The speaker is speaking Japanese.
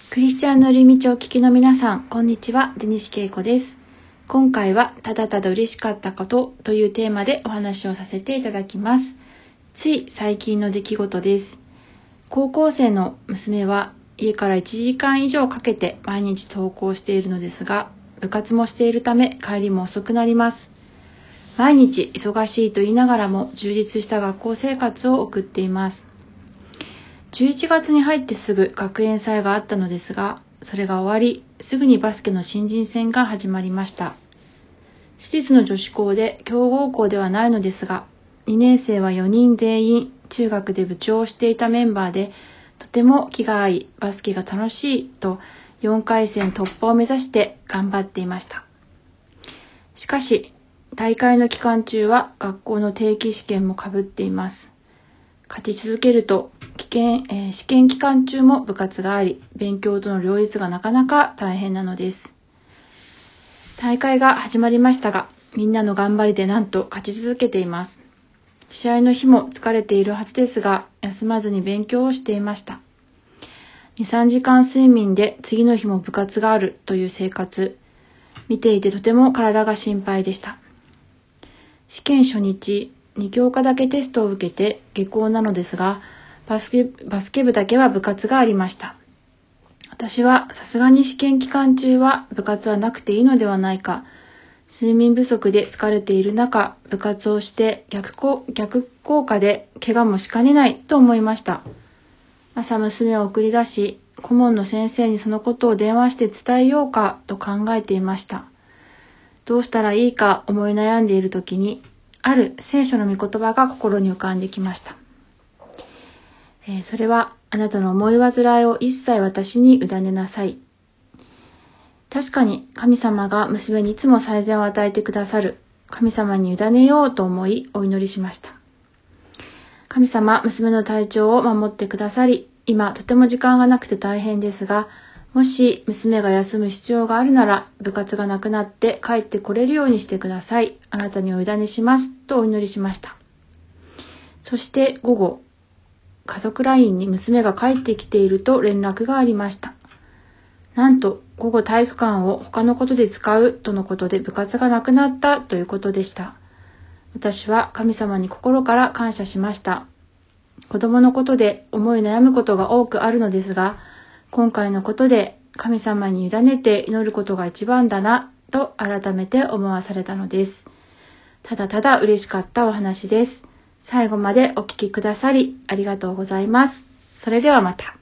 クリスチャンの寄り道をお聞きの皆さん、こんにちは。出西恵子です。今回はただただ嬉しかったことというテーマでお話をさせていただきます。つい最近の出来事です。高校生の娘は家から1時間以上かけて毎日登校しているのですが、部活もしているため帰りも遅くなります。毎日忙しいと言いながらも充実した学校生活を送っています。11月に入ってすぐ学園祭があったのですが、それが終わり、すぐにバスケの新人戦が始まりました。私立の女子校で強豪校ではないのですが、2年生は4人全員中学で部長をしていたメンバーで、とても気が合い、バスケが楽しいと4回戦突破を目指して頑張っていました。しかし、大会の期間中は学校の定期試験もかぶっています。勝ち続けると試験期間中も部活があり、勉強との両立がなかなか大変なのです。大会が始まりましたが、みんなの頑張りでなんと勝ち続けています。試合の日も疲れているはずですが、休まずに勉強をしていました。2、3時間睡眠で次の日も部活があるという生活、見ていてとても体が心配でした。試験初日、2教科だけテストを受けて下校なのですが、バスケ部だけは部活がありました。私はさすがに試験期間中は部活はなくていいのではないか。睡眠不足で疲れている中、部活をして逆効果で怪我もしかねないと思いました。朝娘を送り出し、顧問の先生にそのことを電話して伝えようかと考えていました。どうしたらいいか思い悩んでいる時に、ある聖書の御言葉が心に浮かんできました。それは、あなたの思い煩いを一切私に委ねなさい。確かに神様が娘にいつも最善を与えてくださる。神様に委ねようと思いお祈りしました。神様、娘の体調を守ってくださり、今とても時間がなくて大変ですが、もし娘が休む必要があるなら、部活がなくなって帰ってこれるようにしてください。あなたにお委ねしますとお祈りしました。そして午後、家族 LINE に娘が帰ってきていると連絡がありました。なんと午後体育館を他のことで使うとのことで部活がなくなったということでした。私は神様に心から感謝しました。子供のことで思い悩むことが多くあるのですが、今回のことで神様に委ねて祈ることが一番だなと改めて思わされたのです。ただただ嬉しかったお話です。最後までお聞きくださりありがとうございます。それではまた。